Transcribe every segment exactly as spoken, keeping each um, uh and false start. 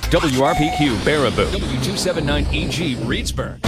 W R P Q Baraboo. W two seventy-nine E G Reedsburg.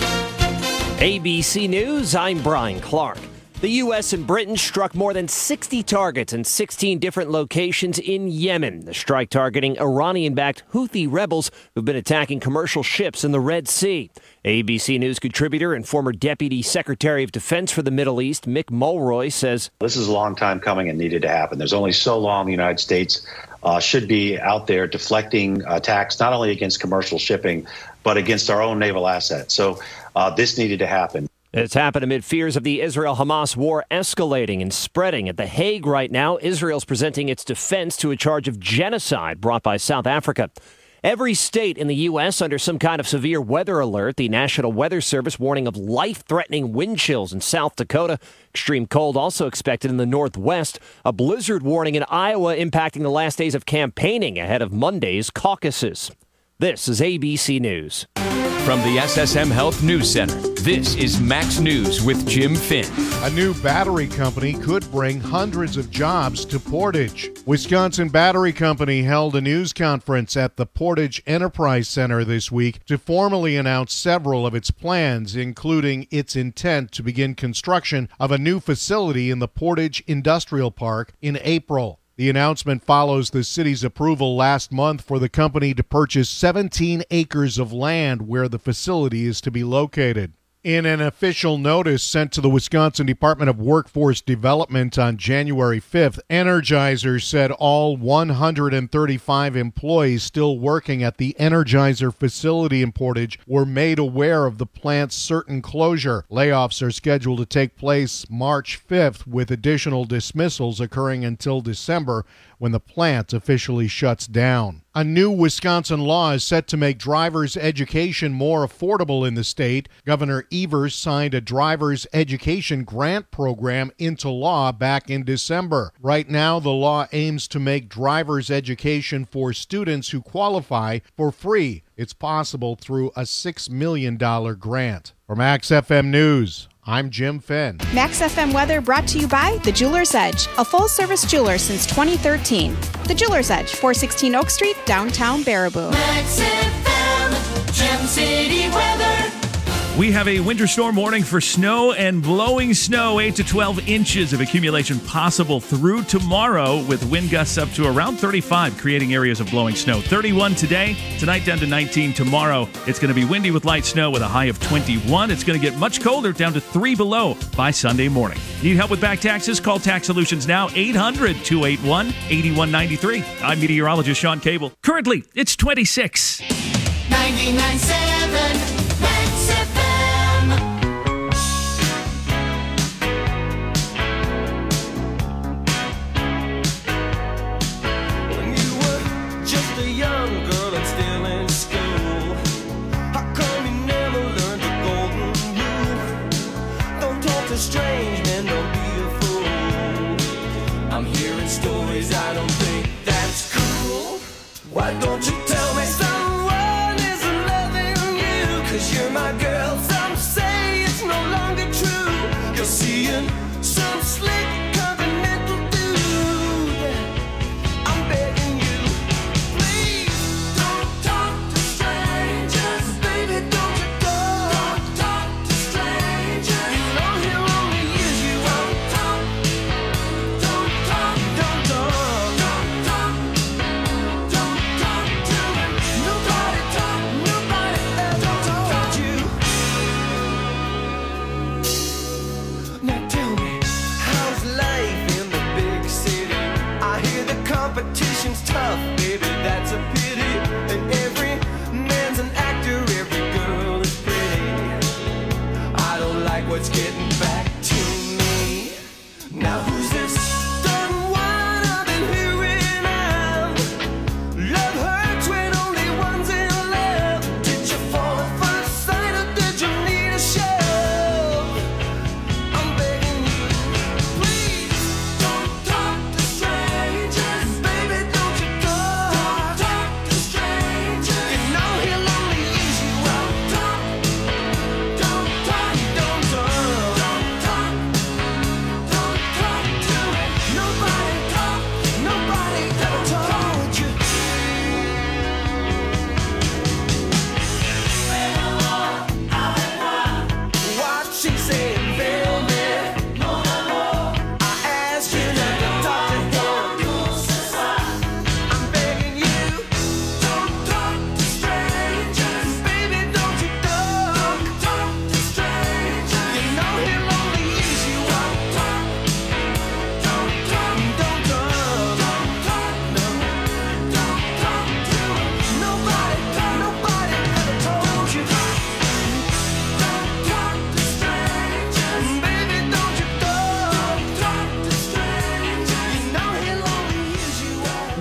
A B C News, I'm Brian Clark. The U S and Britain struck more than sixty targets in sixteen different locations in Yemen. The strike targeting Iranian-backed Houthi rebels who've been attacking commercial ships in the Red Sea. A B C News contributor and former Deputy Secretary of Defense for the Middle East, Mick Mulroy, says, "This is a long time coming and needed to happen. There's only so long the United States uh, should be out there deflecting attacks, not only against commercial shipping, but against our own naval assets. So uh, this needed to happen." It's happened amid fears of the Israel-Hamas war escalating and spreading. At The Hague right now, Israel's presenting its defense to a charge of genocide brought by South Africa. Every state in the U S under some kind of severe weather alert. The National Weather Service warning of life-threatening wind chills in South Dakota. Extreme cold also expected in the Northwest. A blizzard warning in Iowa impacting the last days of campaigning ahead of Monday's caucuses. This is A B C News. From the S S M Health News Center, this is Max News with Jim Finn. A new battery company could bring hundreds of jobs to Portage. Wisconsin Battery Company held a news conference at the Portage Enterprise Center this week to formally announce several of its plans, including its intent to begin construction of a new facility in the Portage Industrial Park in April. The announcement follows the city's approval last month for the company to purchase seventeen acres of land where the facility is to be located. In an official notice sent to the Wisconsin Department of Workforce Development on January fifth, Energizer said all one hundred thirty-five employees still working at the Energizer facility in Portage were made aware of the plant's certain closure. Layoffs are scheduled to take place March fifth, with additional dismissals occurring until December, when the plant officially shuts down. A new Wisconsin law is set to make driver's education more affordable in the state. Governor Evers signed a driver's education grant program into law back in December. Right now, the law aims to make driver's education for students who qualify for free. It's possible through a six million dollars grant. For Max F M News, I'm Jim Finn. Max F M weather brought to you by The Jeweler's Edge, a full-service jeweler since twenty thirteen. The Jeweler's Edge, four sixteen Oak Street, downtown Baraboo. Max F M, Gem City weather. We have a winter storm warning for snow and blowing snow, eight to twelve inches of accumulation possible through tomorrow, with wind gusts up to around thirty-five, creating areas of blowing snow. thirty-one today, tonight down to nineteen tomorrow. It's going to be windy with light snow with a high of twenty-one. It's going to get much colder, down to three below by Sunday morning. Need help with back taxes? Call Tax Solutions now, eight hundred, two eight one, eight one nine three. I'm meteorologist Sean Cable. Currently, it's twenty-six. ninety-nine point seven Max F M. Strange men, don't be a fool. I'm hearing stories, I don't think that's cool. Why don't you tell me someone isn't loving you? Cause you're my girl, some say it's no longer true. You're seeing some slick continental dude. I'm begging you, please don't talk to strangers. Baby, don't you go. Don't talk to strangers. You know he'll only use you. Don't talk, don't talk, don't talk, don't talk, don't talk to him. Nobody talk, nobody ever told you. Now tell me, how's life in the big city? I hear the competition's tough, baby, that's a pity. And every man's an actor, every girl is pretty. I don't like what's getting back to me. Now who's this dumb one I've been hearing of? Love hurts when only one's in love. Did you fall at first sight or did you need a shove? I'm begging you, please don't talk to strangers. Baby, don't you go. Don't talk to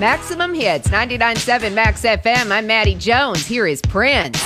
Maximum Hits, ninety-nine point seven Max F M. I'm Maddie Jones. Here is Prince.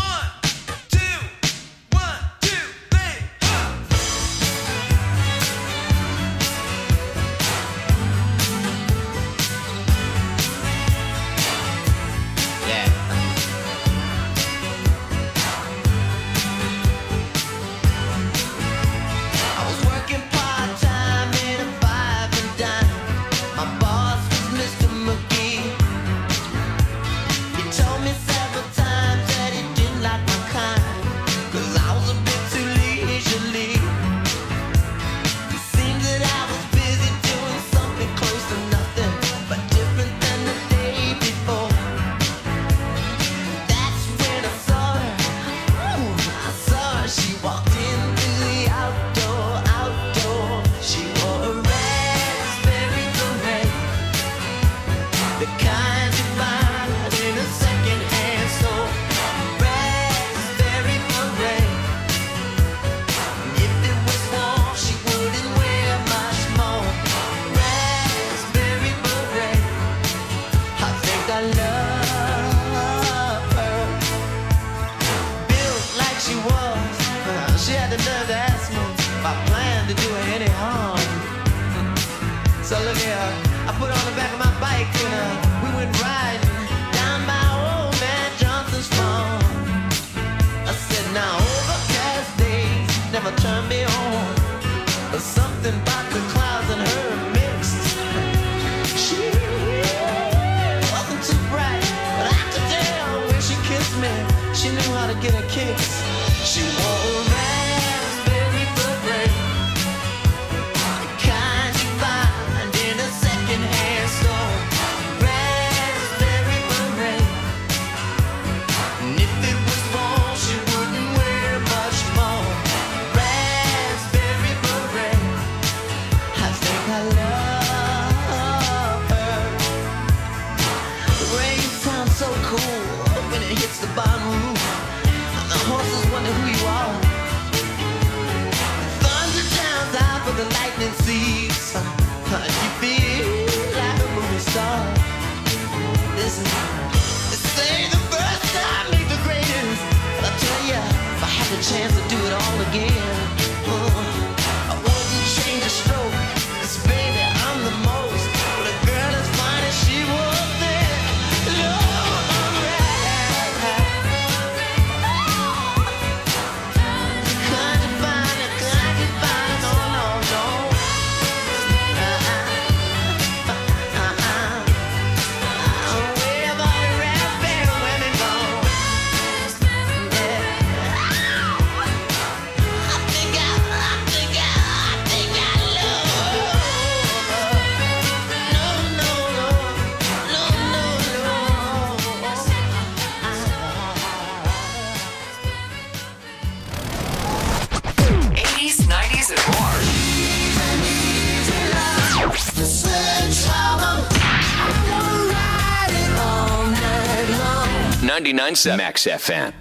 ninety-nine point seven Max F M.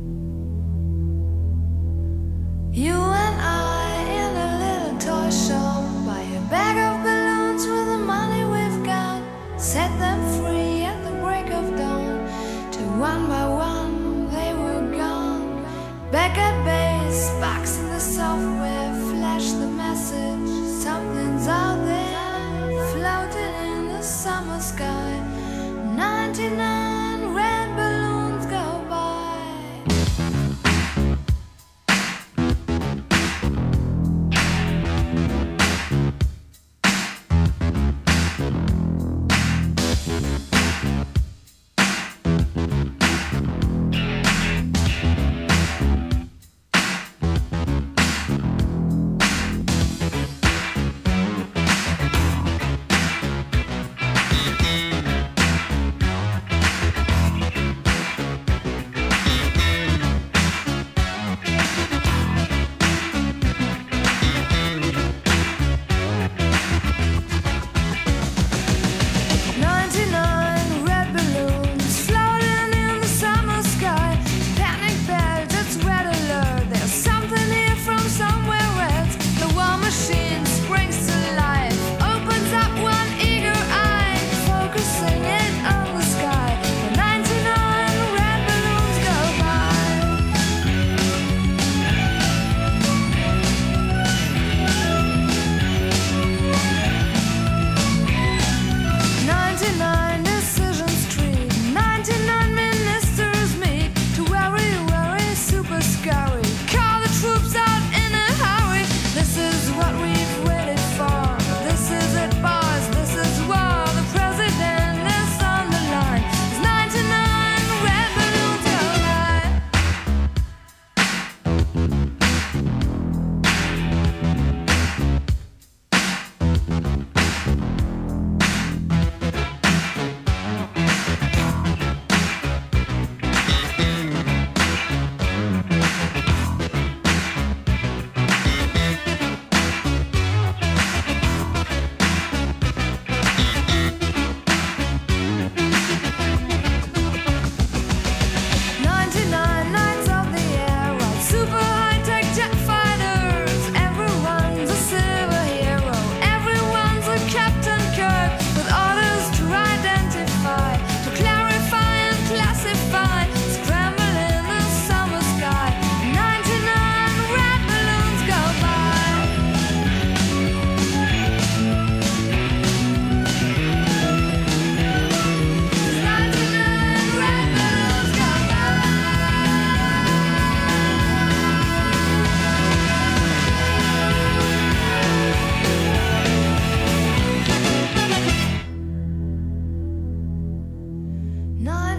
You and I in a little toy shop, buy a bag of balloons with the money we've got, set them free at the break of dawn, till one by one they were gone. Back at base, box in the software, flash the message, something's out there, floating in the summer sky. ninety-nine red balloons go by.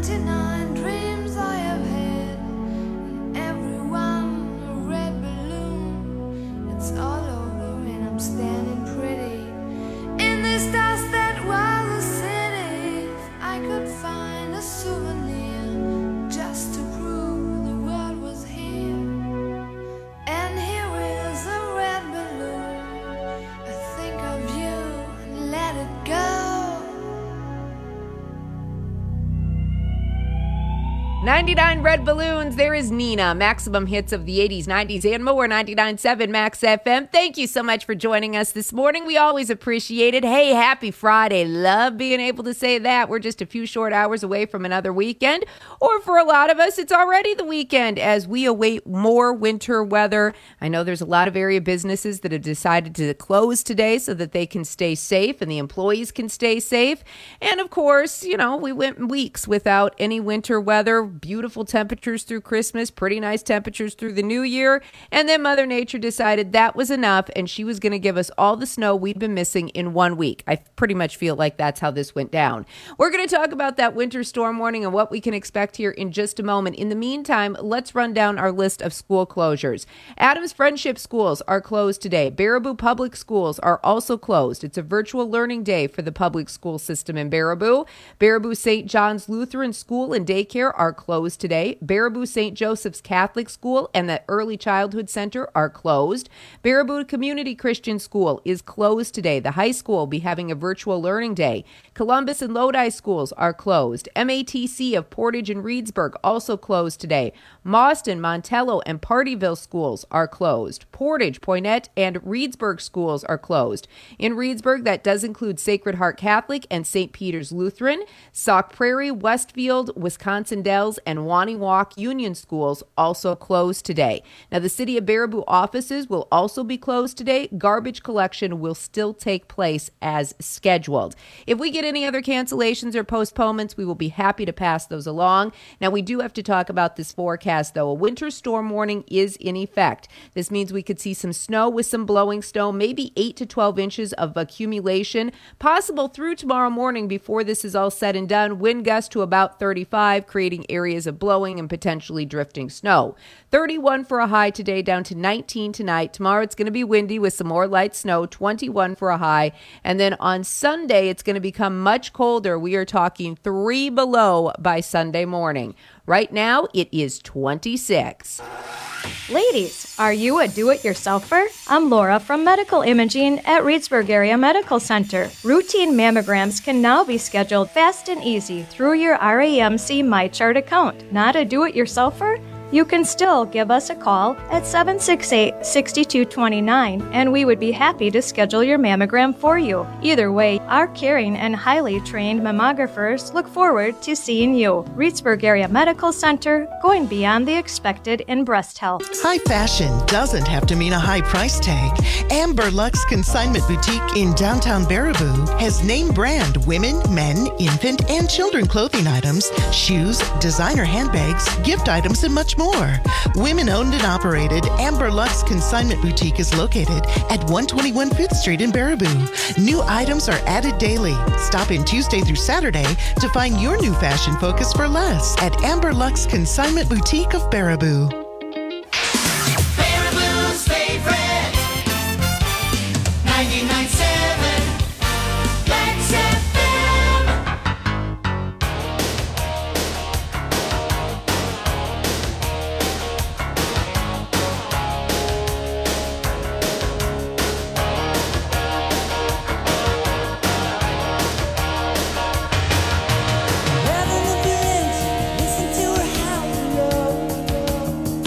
ninety-nine dreams I have had, and every one a red balloon. It's all over and I'm standing pretty in this dust that was a city. If I could find a souvenir just to prove the world was here. And here is a red balloon. I think of you and let it go. ninety-nine Red Balloons. There is Nina. Maximum hits of the eighties, nineties, and more. ninety-nine point seven Max F M. Thank you so much for joining us this morning. We always appreciate it. Hey, happy Friday. Love being able to say that. We're just a few short hours away from another weekend. Or for a lot of us, it's already the weekend as we await more winter weather. I know there's a lot of area businesses that have decided to close today so that they can stay safe and the employees can stay safe. And of course, you know, we went weeks without any winter weather. Beautiful temperatures through Christmas, pretty nice temperatures through the new year. And then Mother Nature decided that was enough and she was going to give us all the snow we'd been missing in one week. I pretty much feel like that's how this went down. We're going to talk about that winter storm warning and what we can expect here in just a moment. In the meantime, let's run down our list of school closures. Adams Friendship Schools are closed today. Baraboo Public Schools are also closed. It's a virtual learning day for the public school system in Baraboo. Baraboo Saint John's Lutheran School and Daycare are closed today. Baraboo Saint Joseph's Catholic School and the Early Childhood Center are closed. Baraboo Community Christian School is closed today. The high school will be having a virtual learning day. Columbus and Lodi schools are closed. M A T C of Portage and Reedsburg also closed today. Mauston, Montello, and Partyville schools are closed. Portage, Poynette, and Reedsburg schools are closed. In Reedsburg, that does include Sacred Heart Catholic and Saint Peter's Lutheran. Sauk Prairie, Westfield, Wisconsin Dells, and Waniwak Union schools also closed today. Now, the City of Baraboo offices will also be closed today. Garbage collection will still take place as scheduled. If we get any other cancellations or postponements, we will be happy to pass those along. Now, we do have to talk about this forecast, though. A winter storm warning is in effect. This means we could see some snow with some blowing snow, maybe eight to twelve inches of accumulation, possible through tomorrow morning before this is all said and done. Wind gusts to about thirty-five, creating areas of blowing and potentially drifting snow. thirty-one for a high today, down to nineteen tonight. Tomorrow it's going to be windy with some more light snow, twenty-one for a high. And then on Sunday, it's going to become much colder. We are talking three below by Sunday morning. Right now, it is twenty-six. Ladies, are you a do-it-yourselfer? I'm Laura from Medical Imaging at Reedsburg Area Medical Center. Routine mammograms can now be scheduled fast and easy through your R A M C MyChart account. Not a do-it-yourselfer? You can still give us a call at seven six eight, six two two nine and we would be happy to schedule your mammogram for you. Either way, our caring and highly trained mammographers look forward to seeing you. Reedsburg Area Medical Center, going beyond the expected in breast health. High fashion doesn't have to mean a high price tag. Amber Lux Consignment Boutique in downtown Baraboo has name brand women, men, infant, and children clothing items, shoes, designer handbags, gift items, and much more. Women owned and operated, Amber Lux Consignment Boutique is located at one twenty-one Fifth Street in Baraboo. New items are added daily. Stop in Tuesday through Saturday to find your new fashion focus for less at Amber Lux Consignment Boutique of Baraboo. Baraboo's favorite, ninety-nine point seven Max F M. Having a village, listen to her howl.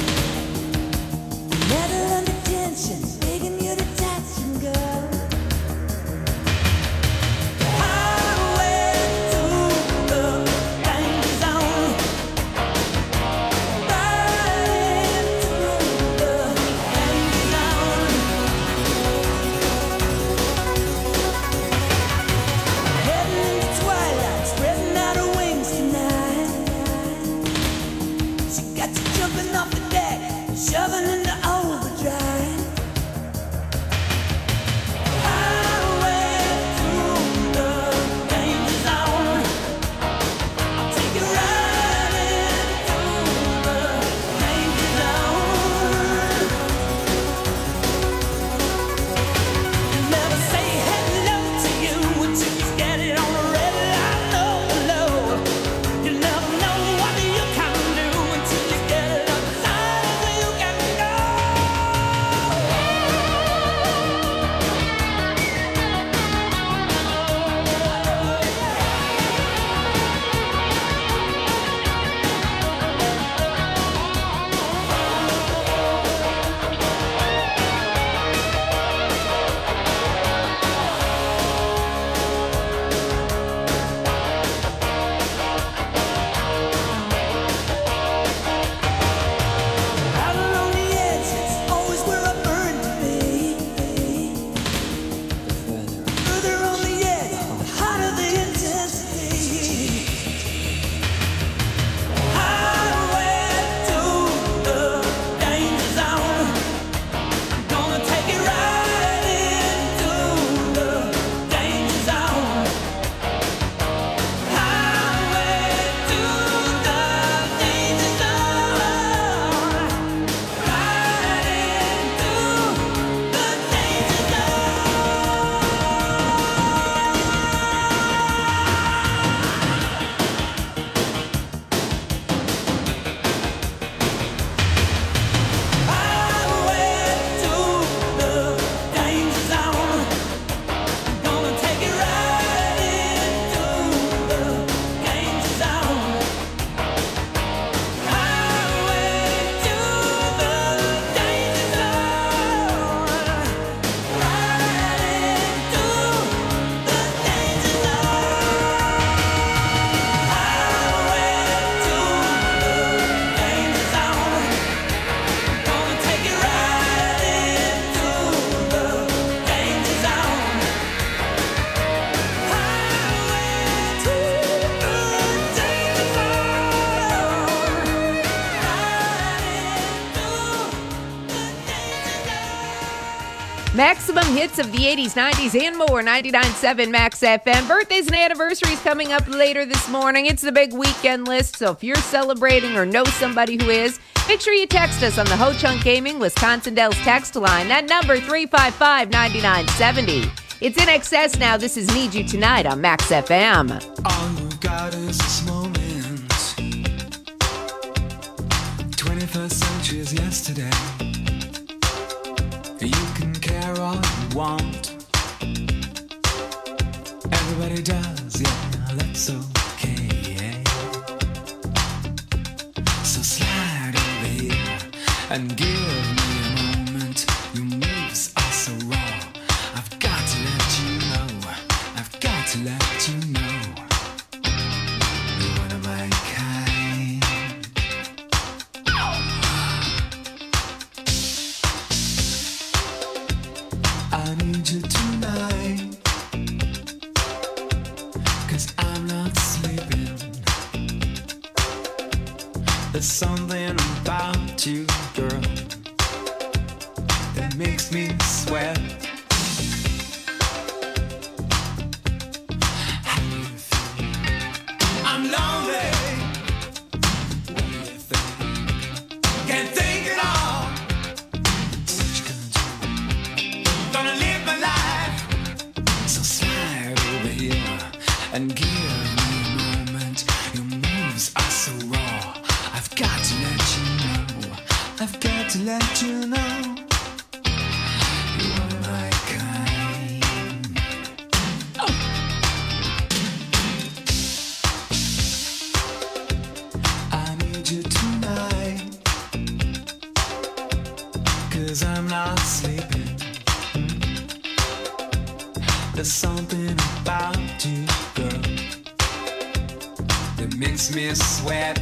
Maximum hits of the eighties, nineties, and more. ninety-nine point seven Max F M. Birthdays and anniversaries coming up later this morning. It's the big weekend list, so if you're celebrating or know somebody who is, make sure you text us on the Ho Chunk Gaming Wisconsin Dells text line. That number, three five five, nine nine seven zero. It's In Excess now. This is Need You Tonight on Max F M. All you've got is this moment. twenty-first century is yesterday. You can care all you want. Everybody does, yeah, that's okay. So slide over here and give me a moment. Your moves are so raw. I've got to let you know. I've got to let you know. You're one of my kind. I need you tonight, 'cause I'm not sleeping. There's something about you, girl, that makes me sweat. How do you feel? I'm lonely. What do you think? Can't think at all. What you gonna do? Gonna live my life. So slide over here and give me a moment. Your moves are so raw. I've got to let you know. I've got to let you know. You are my kind. Oh. I need you tonight, 'cause I'm not sleeping. There's something about you, girl, that makes me sweat.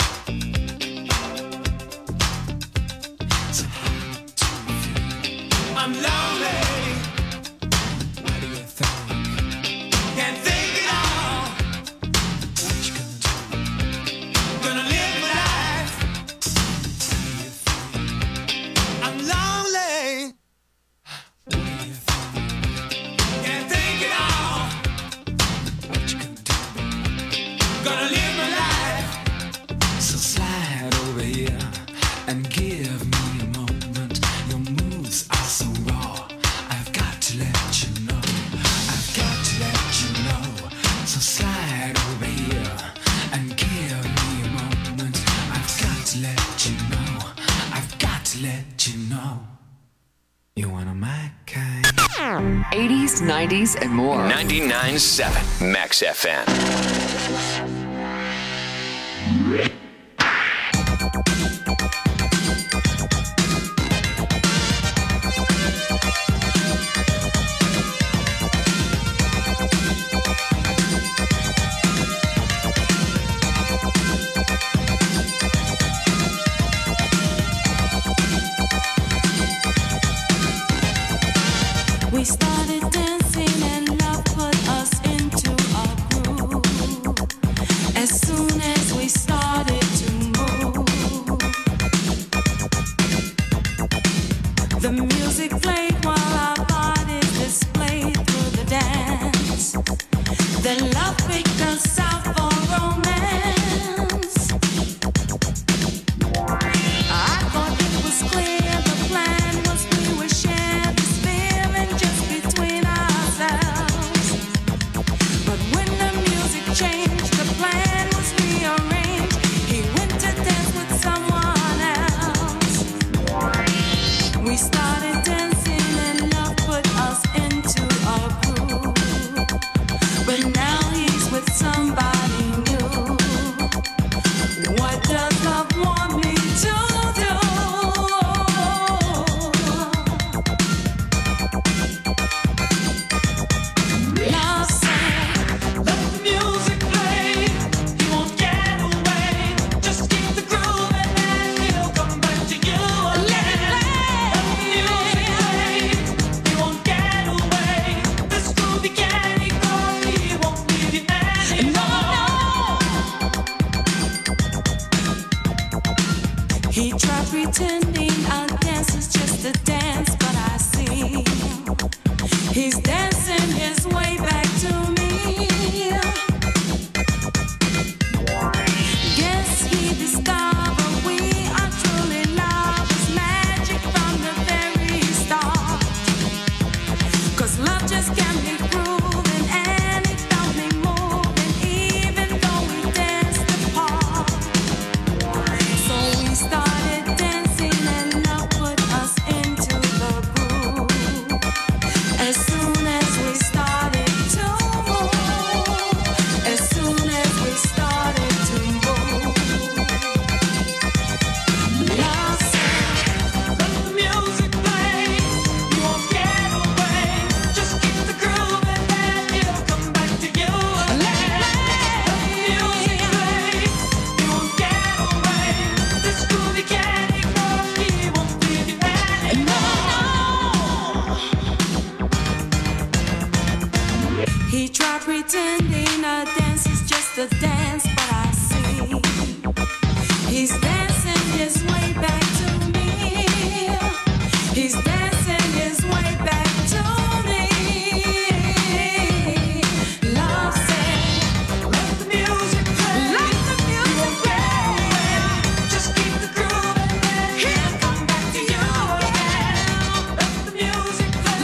So how do you feel? I'm lonely. What do you think? Can't think at all. What you gonna do? Gonna live my life. How do you feel? I'm lonely. What do you think? Can't think at all. What you gonna do? Gonna live my life. So slide over here and give me a moment. Your moves are so raw. I've got to let you know. I've got to let you know. So slide over here and give me a moment. I've got to let you know. I've got to let you know. You're one of my kind. eighties, nineties, and more. ninety-nine point seven Max F M. We started dancing and love put us into a groove. As soon as we started to move, the music played while our bodies displayed through the dance. Then love picked us out for romance. I thought it was clear the plan was we would share this feeling just between ourselves. But when the music changed, the plan was rearranged. He went to dance with someone else. We started dancing and love put us into a groove. But now he's with somebody new. What does love want me to do? Love said, let the music play. He won't get away. Just keep the groove and he'll come back to you again. Let the music play. He won't get away. This groove he can't ignore. He won't leave you anymore. He tried pretending our dance is just a dance, but I see to dance, but I see he's dancing his way back to me. He's dancing his way back to me. Love said, let the music play. Let the music play. Just keep the groove and then he'll come back to you again. Let the music play.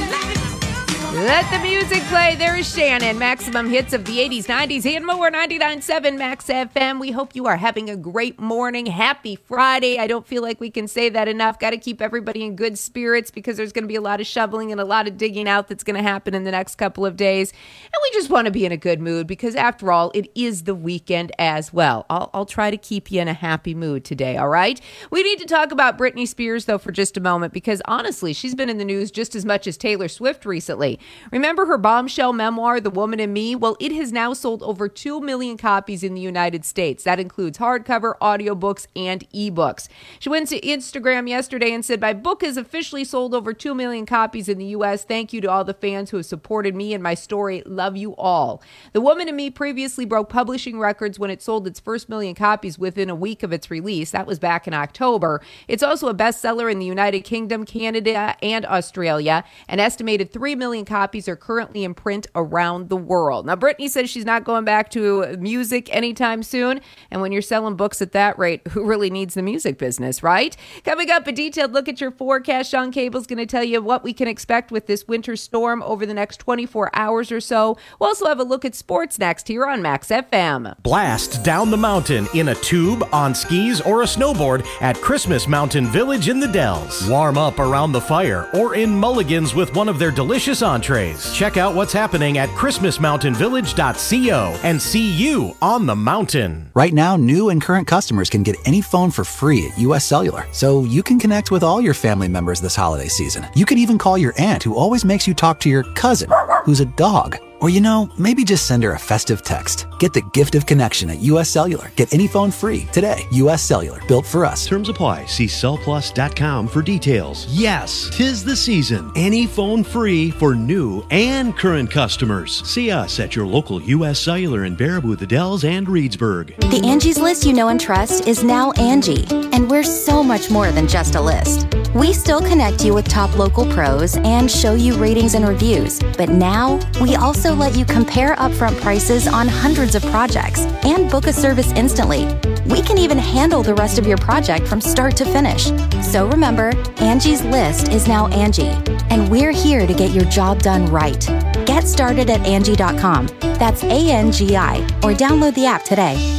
Let the music play. There is Shannon. Maximum hits of the eighties, nineties, and more. ninety-nine point seven Max F M. We hope you are having a great morning. Happy Friday. I don't feel like we can say that enough. Got to keep everybody in good spirits because there's going to be a lot of shoveling and a lot of digging out that's going to happen in the next couple of days. And we just want to be in a good mood because, after all, it is the weekend as well. I'll, I'll try to keep you in a happy mood today, all right? We need to talk about Britney Spears, though, for just a moment because, honestly, she's been in the news just as much as Taylor Swift recently. Remember her bombshell memoir, The Woman in Me? Well, it has now sold over two million copies in the United States. That includes hardcover, audiobooks, and ebooks. She went to Instagram yesterday and said, my book has officially sold over two million copies in the U S. Thank you to all the fans who have supported me and my story. Love you all. The Woman in Me previously broke publishing records when it sold its first million copies within a week of its release. That was back in October. It's also a bestseller in the United Kingdom, Canada, and Australia. An estimated three million copies are currently in print around the world. Now, Britney says she's not going back to music anytime soon. And when you're selling books at that rate, who really needs the music business, right? Coming up, a detailed look at your forecast. Sean Cable's going to tell you what we can expect with this winter storm over the next twenty-four hours or so. We'll also have a look at sports next here on Max F M. Blast down the mountain in a tube, on skis, or a snowboard at Christmas Mountain Village in the Dells. Warm up around the fire or in Mulligan's with one of their delicious entrees. Check out what's happening at christmas mountain village dot co and see you on the mountain. Right now, new and current customers can get any phone for free at U S Cellular, so you can connect with all your family members this holiday season. You can even call your aunt who always makes you talk to your cousin, who's a dog. Or, you know, maybe just send her a festive text. Get the gift of connection at U S Cellular. Get any phone free today. U S Cellular, built for us. Terms apply. See cell plus dot com for details. Yes, 'tis the season. Any phone free for new and current customers. See us at your local U S Cellular in Baraboo, the Dells, and Reedsburg. The Angie's List you know and trust is now Angie, and we're so much more than just a list. We still connect you with top local pros and show you ratings and reviews, but now we also let you compare upfront prices on hundreds of projects and book a service instantly. We can even handle the rest of your project from start to finish. So remember, Angie's List is now Angie, and we're here to get your job done right. Get started at Angie dot com. That's A N G I, or download the app today.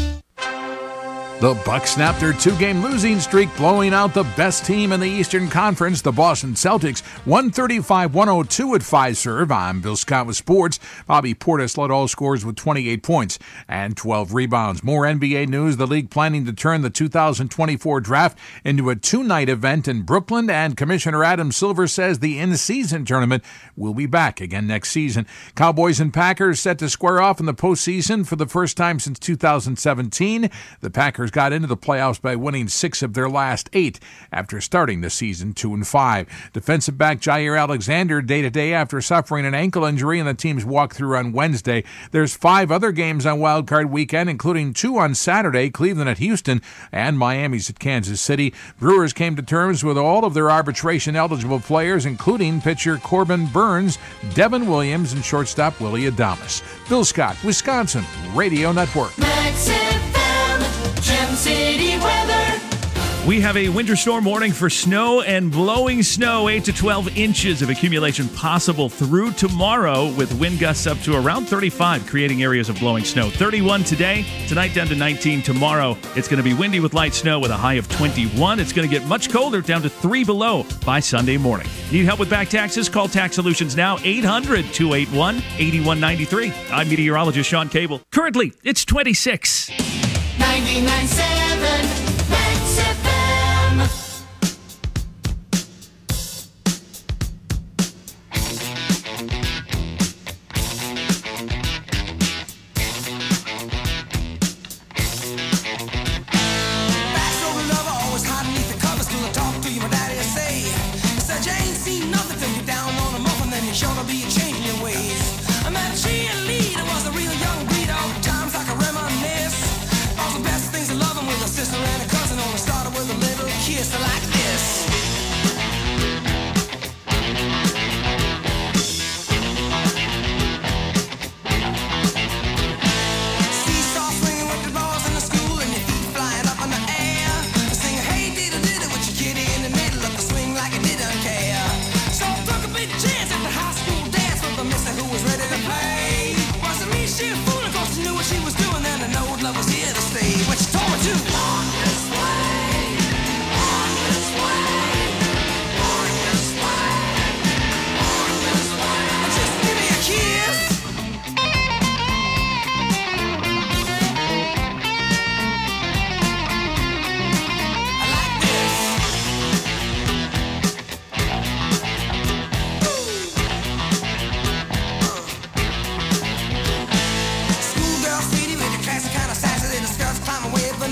The Bucks snapped their two-game losing streak, blowing out the best team in the Eastern Conference, the Boston Celtics, one thirty-five one oh two at Fiserv. I'm Bill Scott with sports. Bobby Portis led all scorers with twenty-eight points and twelve rebounds. More N B A news. The league planning to turn the two thousand twenty-four draft into a two-night event in Brooklyn, and Commissioner Adam Silver says the in-season tournament will be back again next season. Cowboys and Packers set to square off in the postseason for the first time since two thousand seventeen. The Packers got into the playoffs by winning six of their last eight after starting the season two and five. Defensive back Jair Alexander day to day after suffering an ankle injury in the team's walkthrough on Wednesday. There's five other games on Wild Card Weekend, including two on Saturday, Cleveland at Houston and Miami's at Kansas City. Brewers came to terms with all of their arbitration-eligible players, including pitcher Corbin Burns, Devin Williams, and shortstop Willie Adames. Bill Scott, Wisconsin Radio Network. Max F M, Gem City weather. We have a winter storm warning for snow and blowing snow, eight to twelve inches of accumulation possible through tomorrow, with wind gusts up to around thirty-five, creating areas of blowing snow. thirty-one today, tonight down to nineteen tomorrow. It's going to be windy with light snow with a high of twenty-one. It's going to get much colder, down to three below by Sunday morning. Need help with back taxes? Call Tax Solutions now, eight hundred two eight one eight one nine three. I'm meteorologist Sean Cable. Currently, it's twenty-six. ninety-nine point seven Max F M. Sure to be a change in your ways. I met a cheerleader, was a real young breed, old times like a reminisce.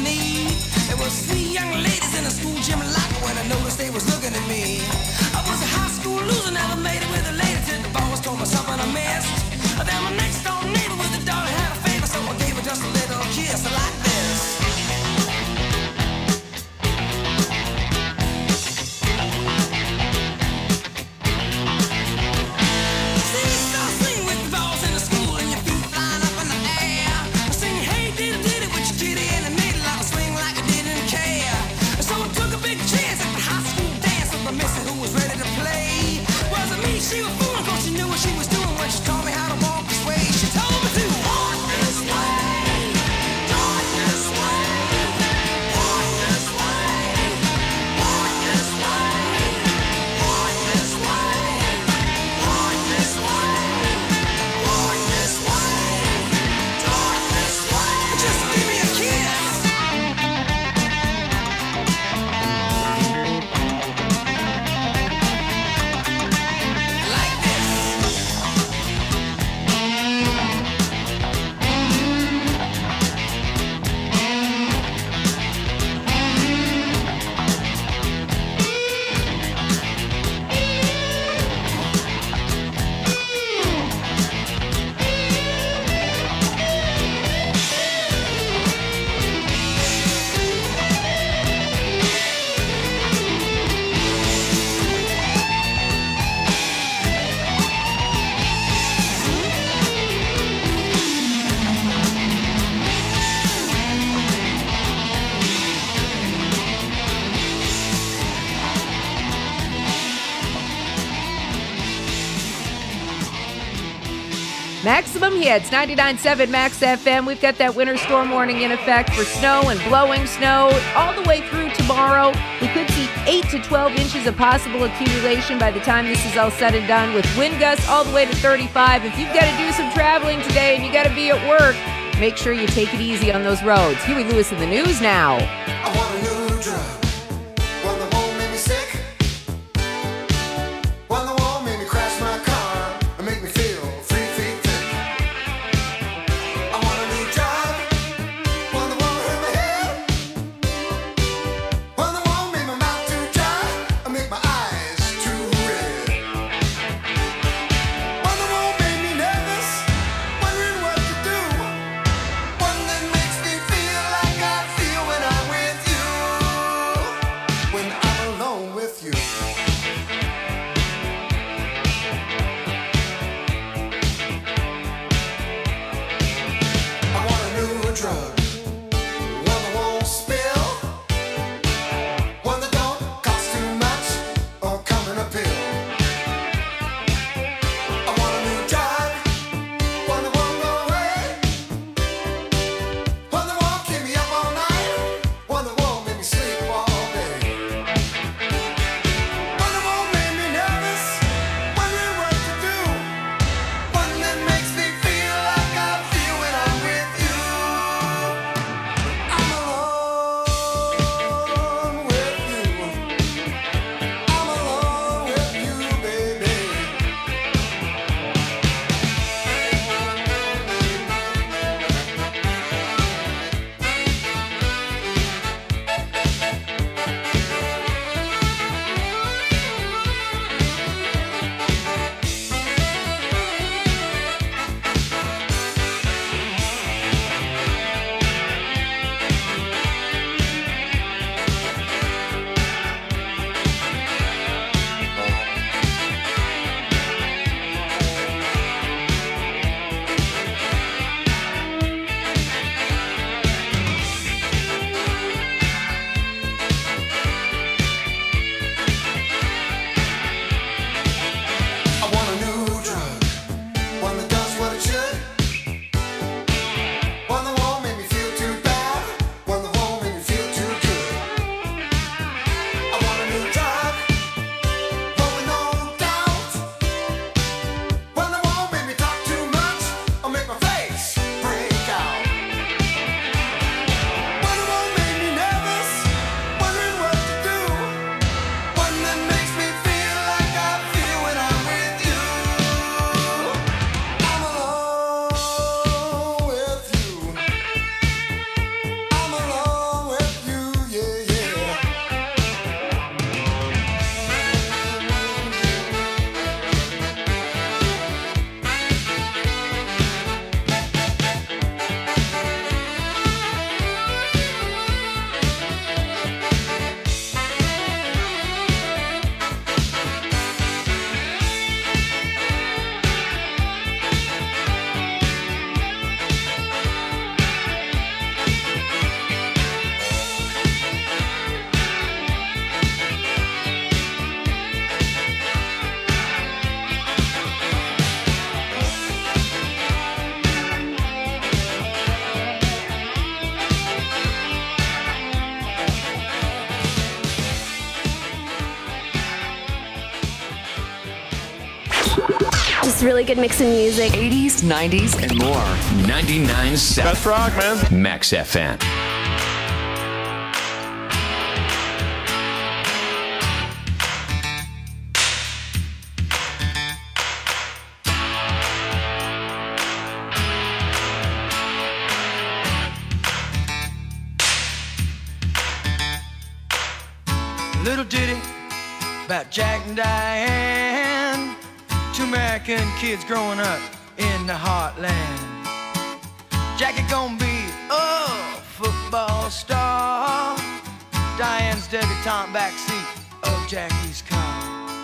knee. There was three young ladies in a school gym locker when I noticed they was looking at me. I was a high school loser, never made it with a lady till the boss told me something I missed. Then my next door neighbor with a daughter had a favor, so I gave her just a little kiss like this. She was fooling 'cause she knew what she was doing when she taught me how to walk this way. She told me to walk this way, walk this way, walk this way, walk this way, walk this way, walk this way, walk this way, walk this way. Just give me a kiss. Maximum Hits, ninety-nine point seven Max F M. We've got that winter storm warning in effect for snow and blowing snow all the way through tomorrow. We could see eight to twelve inches of possible accumulation by the time this is all said and done, with wind gusts all the way to thirty-five. If you've got to do some traveling today and you got to be at work, make sure you take it easy on those roads. Huey Lewis in the news now. I want a new drug. One that won't make me sick. One that won't make me crash my car and make me feel three feet thick. I want a new job. One that won't hurt my head. One that won't make my mouth too dry and make my eyes too red. One that won't make me nervous, wondering what to do. One that makes me feel like I feel when I'm with you. Just really good mix of music. eighties, nineties, and more. ninety-nine point seven. Best rock, man. Max F M. Little ditty about Jack and Diane, two American kids growing up in the heartland. Jackie gonna be a football star, Diane's debutante backseat of Jackie's car.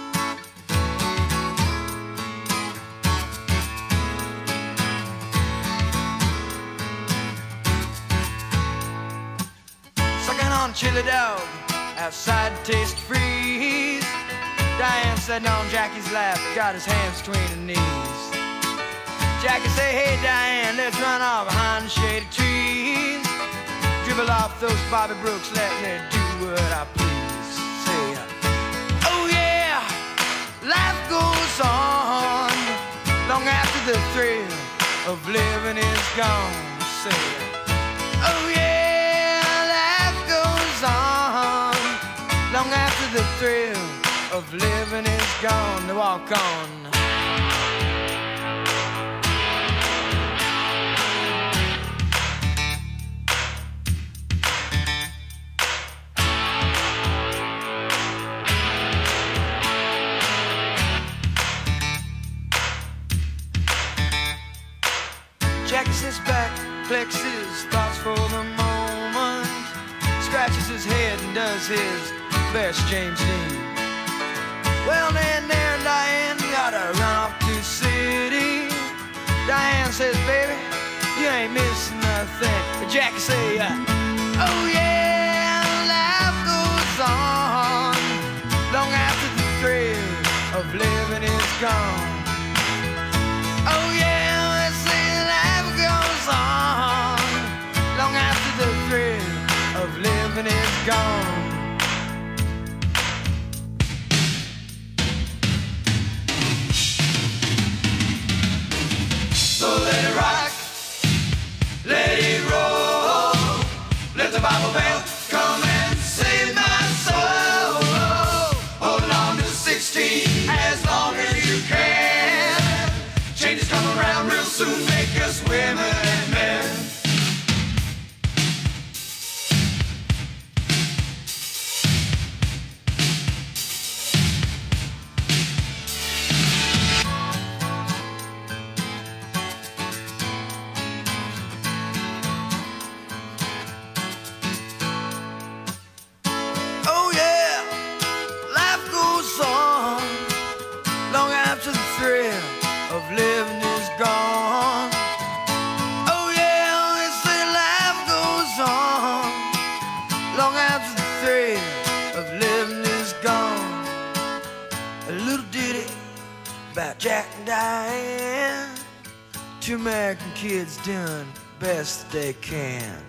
Sucking on chili dog outside Taste Freeze. Diane sitting on Jackie's lap, got his hands between her knees. Jackie say, hey Diane, let's run off behind the shady trees. Dribble off those Bobby Brooks, let me do what I please. Say, oh yeah, life goes on long after the thrill of living is gone. Say, oh yeah, life goes on long after the thrill of living is gone. To walk on. Jackie sits back, collects his thoughts for the moment, scratches his head and does his best James Dean. Well, then there and Diane gotta run off to the city. Diane says, baby, you ain't missing nothing. But Jackie say, uh, oh yeah, life goes on long after the thrill of living is gone. Oh yeah, they say life goes on long after the thrill of living is gone. So let it rock, let it roll, let the Bible bell come and save my soul. Hold on to sixteen as long as you can. Changes come around real soon, make us women and men. Oh yeah, life goes on long after the thrill of living is gone. Oh yeah, they say life goes on long after the thrill of living is gone. A little ditty about Jack and Diane, two American kids doing best they can.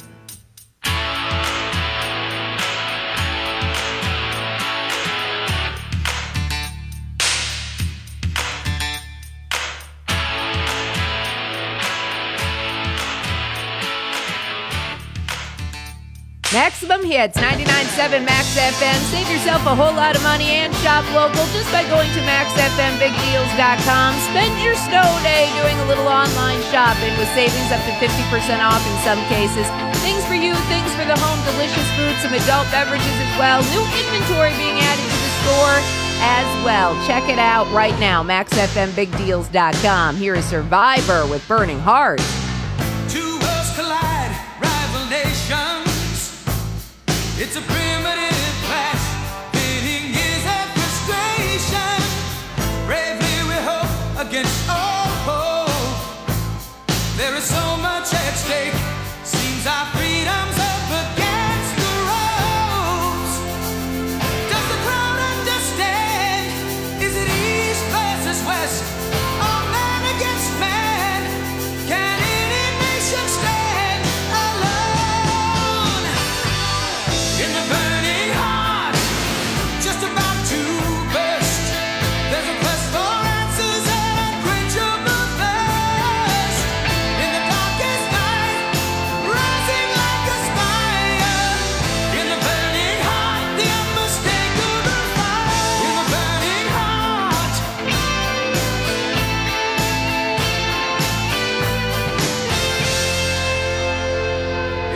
Maximum Hits, ninety-nine point seven Max F M. Save yourself a whole lot of money and shop local just by going to max f m big deals dot com. Spend your snow day doing a little online shopping with savings up to fifty percent off in some cases. Things for you, things for the home, delicious food, some adult beverages as well. New inventory being added to the store as well. Check it out right now, max f m big deals dot com. Here is Survivor with Burning Heart. Two worlds collide, rival nations. It's a primitive clash, pitting years of frustration. Bravely we hope against all hope. There is so much at stake. Seems our freedom's up against the ropes. Does the crowd understand? Is it east versus west? Or man against man? Can any nation stand alone? In the burning heart, just about to burst. There's a quest for answers and unquenchable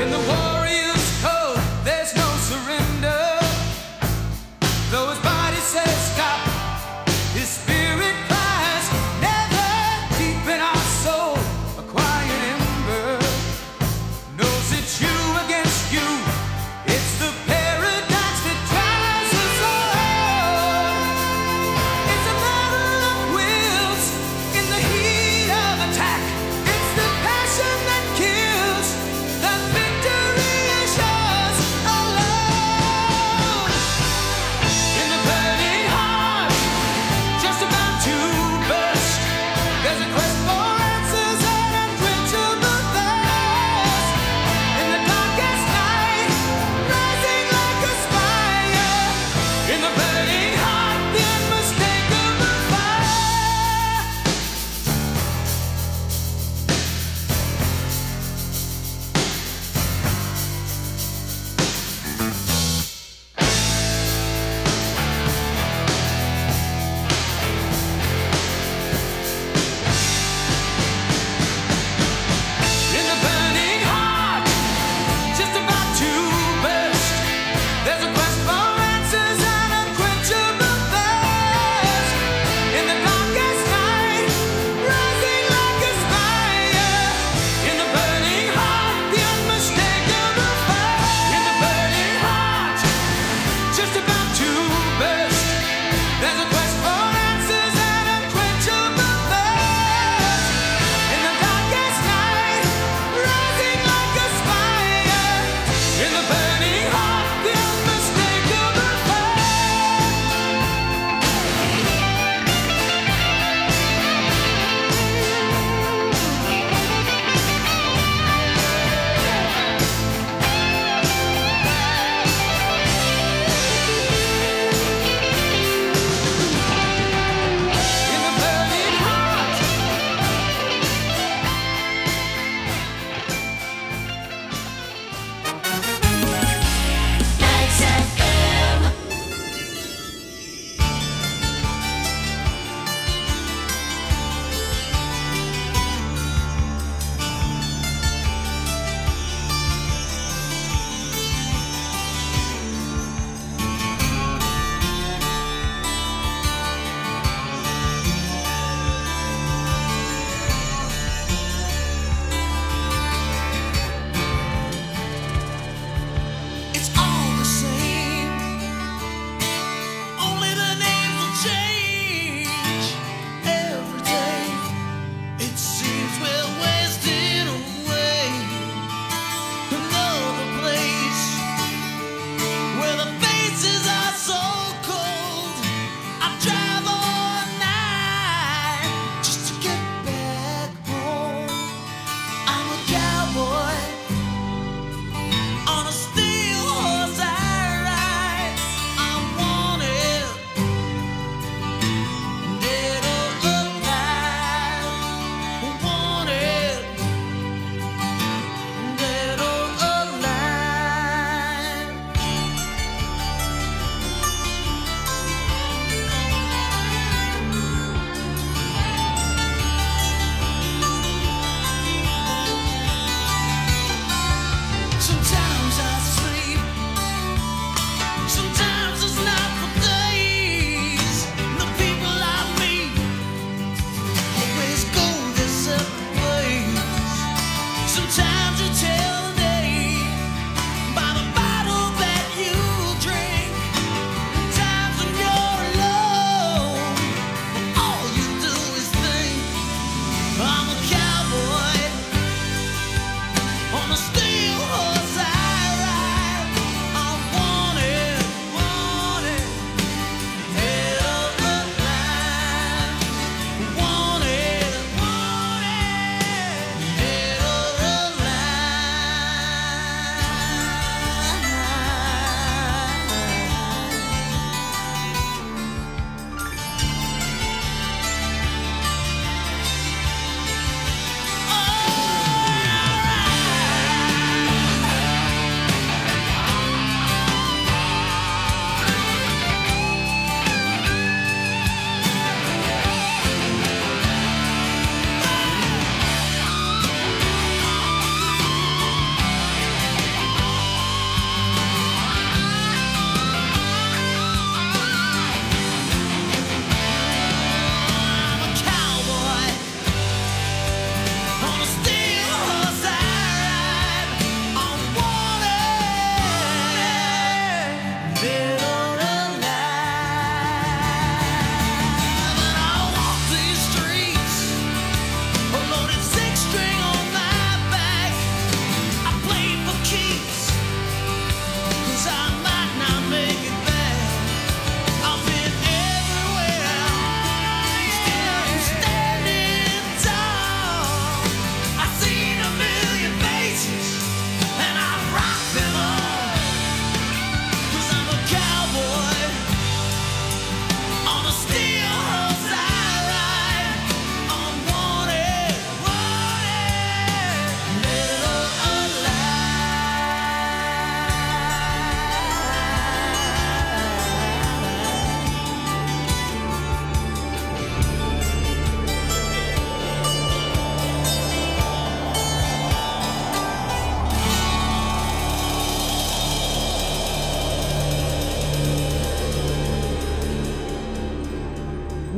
In the warrior's code, there's no surrender. Though his body says stop, his spirit cries never. Deep in our soul, a quiet ember knows it's you against you. It's the paradox that drives us all. It's a battle of wills in the heat of attack. It's the passion that kills. The victory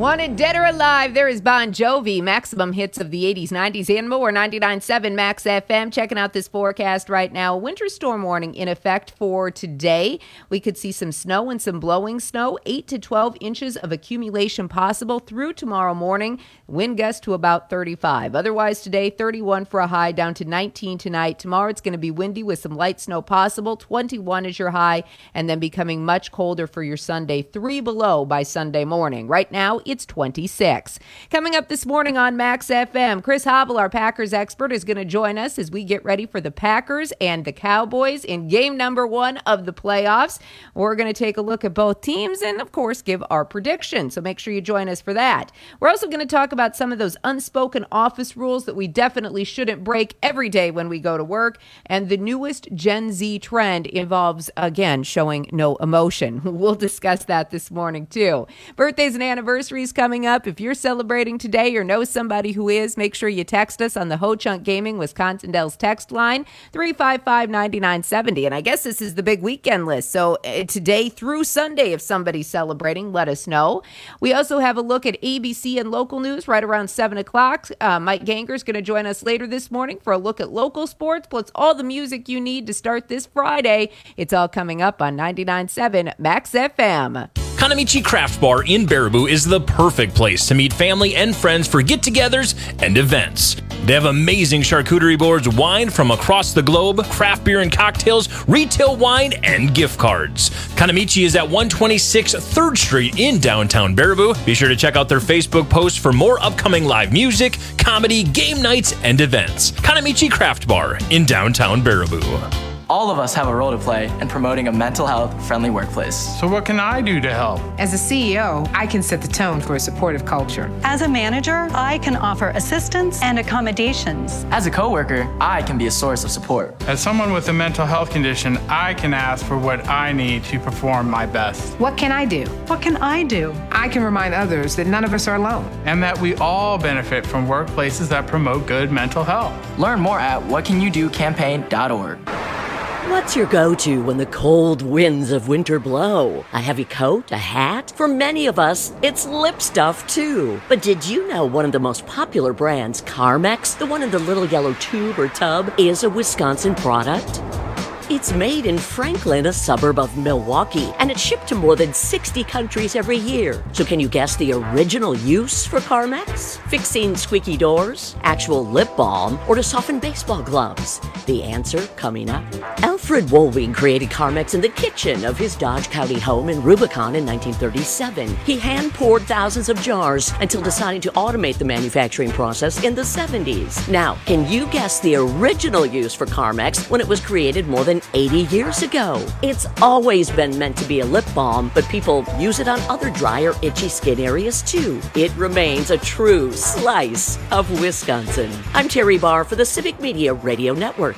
Wanted Dead or Alive, there is Bon Jovi, maximum hits of the eighties, nineties, and more. ninety-nine point seven Max F M. Checking out this forecast right now. Winter storm warning in effect for today. We could see some snow and some blowing snow. eight to twelve inches of accumulation possible through tomorrow morning. Wind gust to about thirty-five. Otherwise today, thirty-one for a high, down to nineteen tonight. Tomorrow it's going to be windy with some light snow possible. twenty-one is your high, and then becoming much colder for your Sunday. Three below by Sunday morning. Right now, it's twenty-six. Coming up this morning on Max F M, Chris Hobble, our Packers expert, is going to join us as we get ready for the Packers and the Cowboys in game number one of the playoffs. We're going to take a look at both teams and, of course, give our prediction. So make sure you join us for that. We're also going to talk about some of those unspoken office rules that we definitely shouldn't break every day when we go to work. And the newest Gen Z trend involves, again, showing no emotion. We'll discuss that this morning, too. Birthdays and anniversaries coming up. If you're celebrating today or know somebody who is, make sure you text us on the Ho Chunk Gaming Wisconsin Dells text line, three five five, nine nine seven zero. And I guess this is the big weekend list. So uh, today through Sunday, if somebody's celebrating, let us know. We also have a look at A B C and local news right around seven o'clock. Uh, Mike Ganger's going to join us later this morning for a look at local sports, plus all the music you need to start this Friday. It's all coming up on ninety-nine point seven Max F M. Kanamichi Craft Bar in Baraboo is the perfect place to meet family and friends for get-togethers and events. They have amazing charcuterie boards, wine from across the globe, craft beer and cocktails, retail wine, and gift cards. Kanamichi is at one twenty-six third Street in downtown Baraboo. Be sure to check out their Facebook posts for more upcoming live music, comedy, game nights, and events. Kanamichi Craft Bar in downtown Baraboo. All of us have a role to play in promoting a mental health friendly workplace. So what can I do to help? As a C E O, I can set the tone for a supportive culture. As a manager, I can offer assistance and accommodations. As a coworker, I can be a source of support. As someone with a mental health condition, I can ask for what I need to perform my best. What can I do? What can I do? I can remind others that none of us are alone. And that we all benefit from workplaces that promote good mental health. Learn more at what can you do campaign dot org. What's your go-to when the cold winds of winter blow? A heavy coat? A hat? For many of us, it's lip stuff too. But did you know one of the most popular brands, Carmex, the one in the little yellow tube or tub, is a Wisconsin product? It's made in Franklin, a suburb of Milwaukee, and it's shipped to more than sixty countries every year. So can you guess the original use for Carmex? Fixing squeaky doors, actual lip balm, or to soften baseball gloves? The answer coming up. Alfred Woolwing created Carmex in the kitchen of his Dodge County home in Rubicon in nineteen thirty-seven. He hand-poured thousands of jars until deciding to automate the manufacturing process in the seventies. Now, can you guess the original use for Carmex when it was created more than eighty years ago? It's always been meant to be a lip balm, but people use it on other dry or itchy skin areas too. It remains a true slice of Wisconsin. I'm Terry Barr for the Civic Media Radio Network.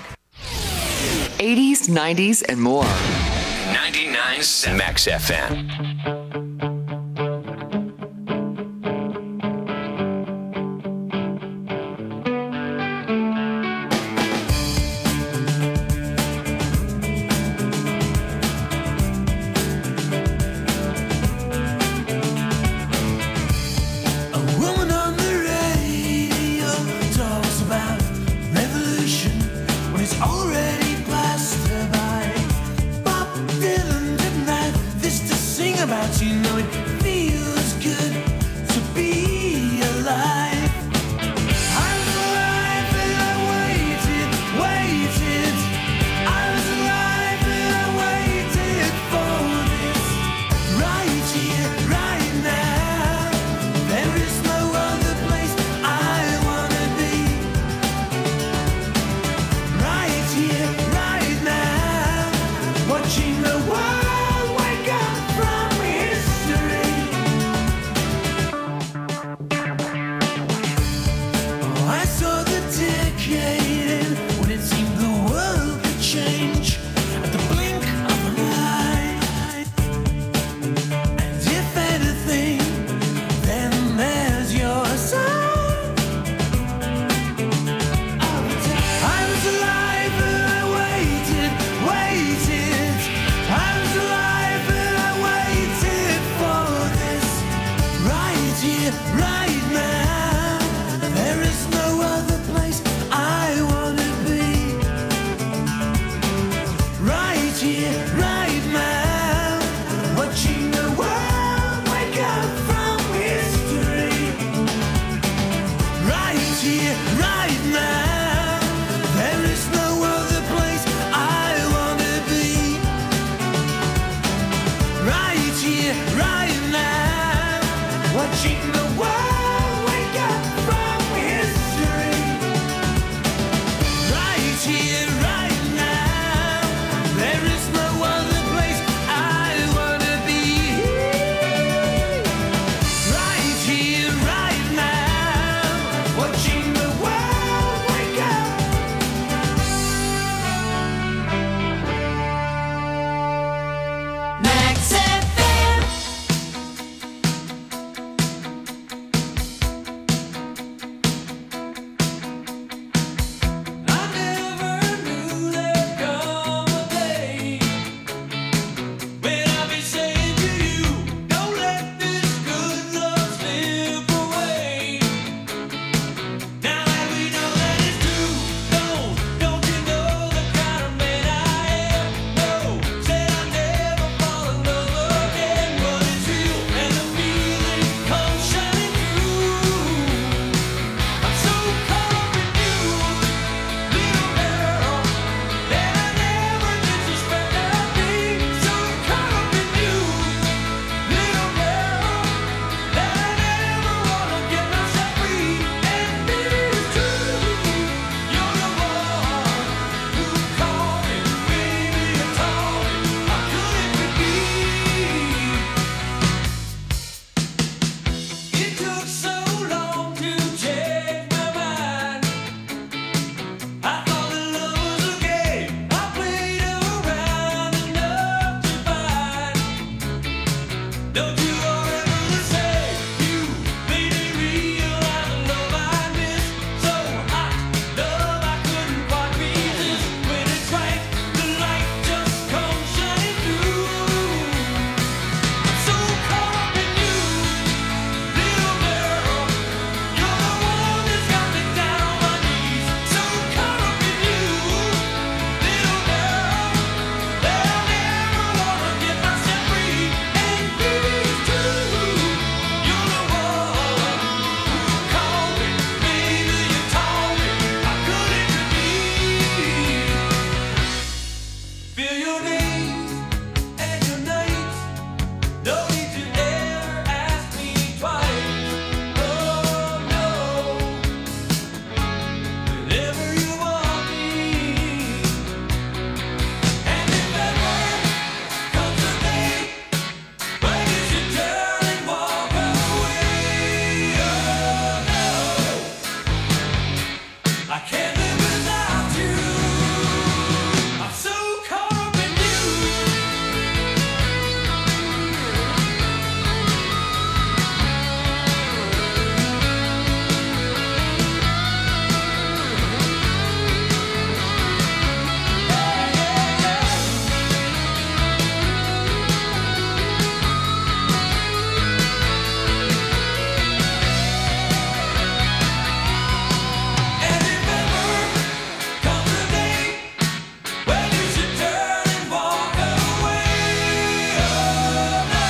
eighties, nineties, and more. ninety-nine point seven Max F M. your days and your nights. No need to ever ask me twice. Oh no. Whenever you want me. And if ever comes a day when you should turn and walk away. Oh no. I can't live without you. I'm so caught up in you. And if ever comes a day when you should turn and walk away. Oh no.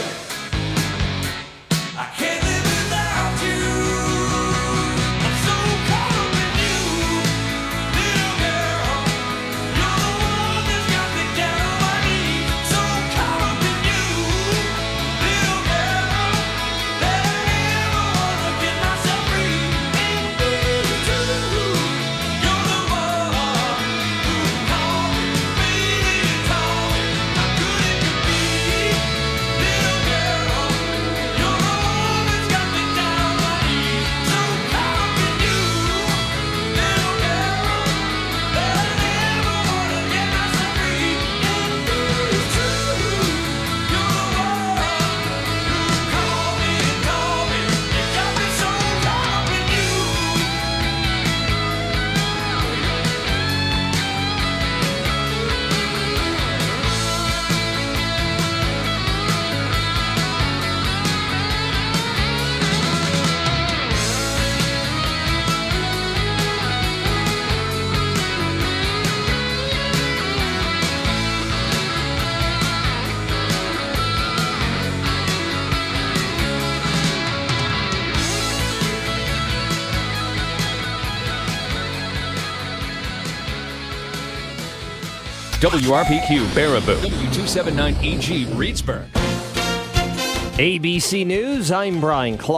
I can't live without you. I'm so caught up in you, little girl. You're the one that's got me down on my knees. So caught up in you, little girl, that I never wanna get myself free. And it's true, you're the one who called me, baby, you told me how good it could be. Little girl, you're the one that's got me down on my knees. So caught up in you, little girl, that I never wanna get myself free. And it's true, you're the one who called me and told me you got me so caught up in you. W R P Q Baraboo. W two seventy-nine E G Reedsburg. A B C News, I'm Brian Clark.